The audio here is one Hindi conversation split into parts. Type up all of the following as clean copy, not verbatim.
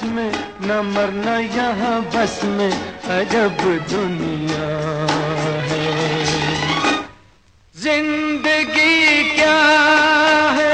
में, न मरना यहाँ बस में, अजब दुनिया है। जिंदगी क्या है?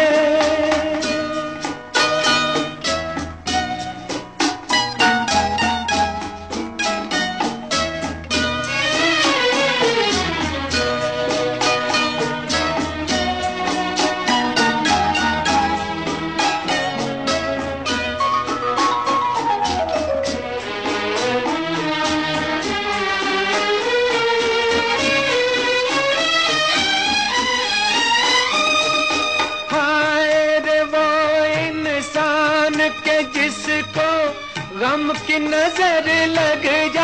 जिसको गम की नजर लग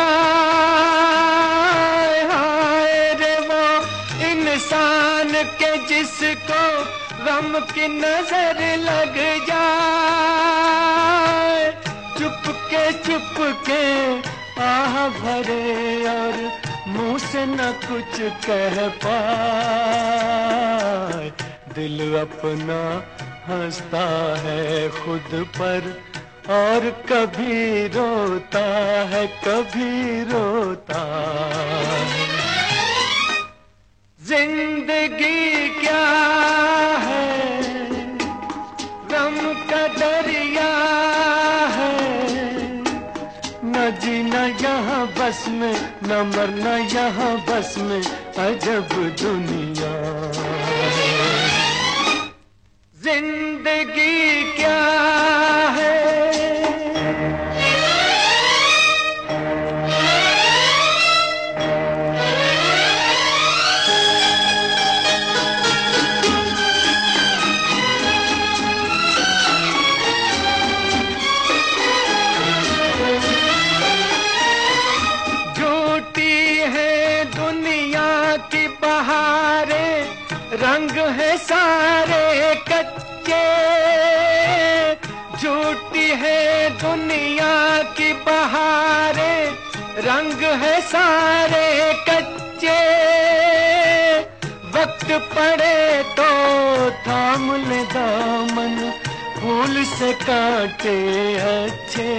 जाए, हाय रे वो इंसान के जिसको गम की नजर लग जाए। चुप के आह भरे और मुंह से न कुछ कह पाए। दिल अपना हंसता है खुद पर और कभी रोता है, कभी रोता है। जिंदगी क्या है? गम का दरिया है। न जीना यहाँ बस में, न मरना यहाँ बस में, अजब दुनिया है। जिंदगी क्या है? झूठी है दुनिया की बहारें, रंग है सारे कच्चे। झूठी है दुनिया की बहारें, रंग है सारे कच्चे। वक्त पड़े तो थाम ले दामन, फूल से कांटे अच्छे।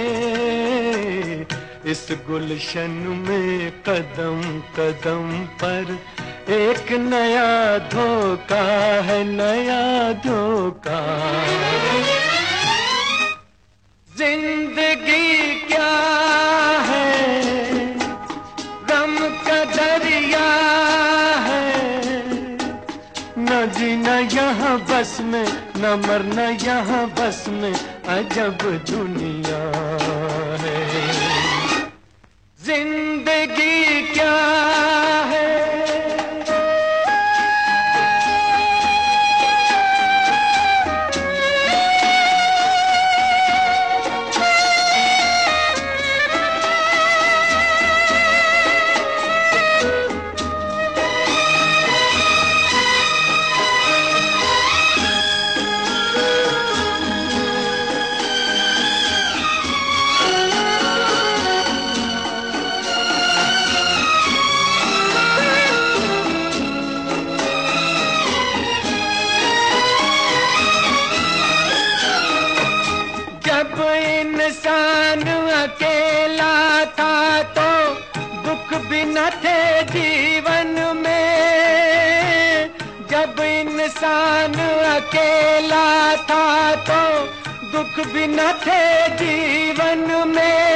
इस गुलशन में कदम कदम पर एक नया धोखा है, नया धोखा। जिंदगी क्या है? गम का दरिया है। न जीना यहाँ बस में, न मरना यहाँ बस में, अजब दुनिया है। जिंदगी क्या है? जब इंसान अकेला था तो दुख भी न थे जीवन में। जब इंसान अकेला था तो दुख भी न थे जीवन में।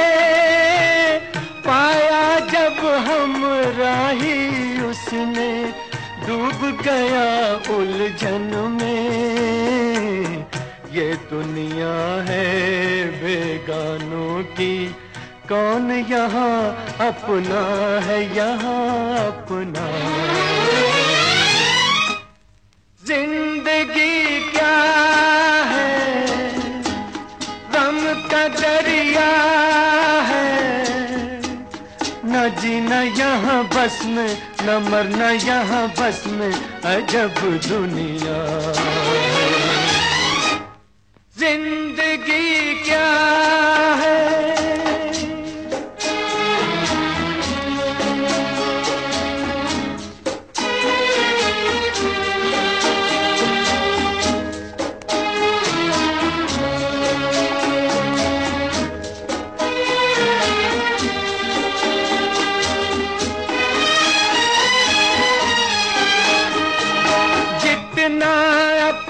पाया जब हम राही उसने, डूब गया उलझन में। ये दुनिया है बेगानों की, कौन यहाँ अपना है, यहाँ अपना। जिंदगी क्या है? गम का दरिया है। न जीना यहाँ बस में, न मरना यहाँ बस में, अजब दुनिया है। जिंदगी क्या है?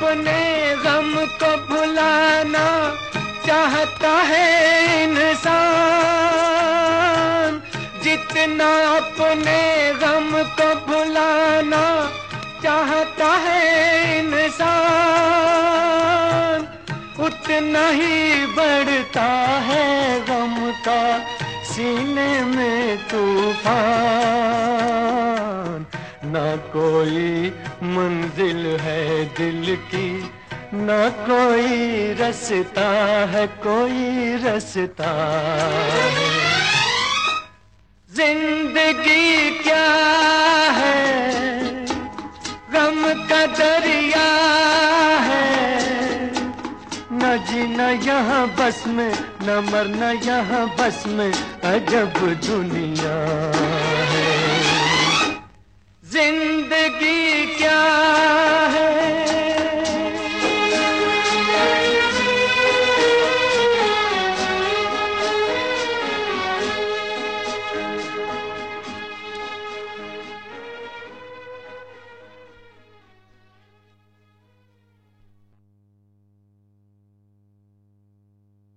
अपने गम को भुलाना चाहता है इंसान, जितना अपने गम को भुलाना चाहता है इंसान, उतना ही बढ़ता है गम का सीने में तूफान। ना कोई मंजिल है दिल की, ना कोई रास्ता है, कोई रास्ता है। जिंदगी क्या है, गम का दरिया है, न जीना यहाँ बस में, न मरना यहाँ बस में, अजब दुनिया है। जिंदगी क्या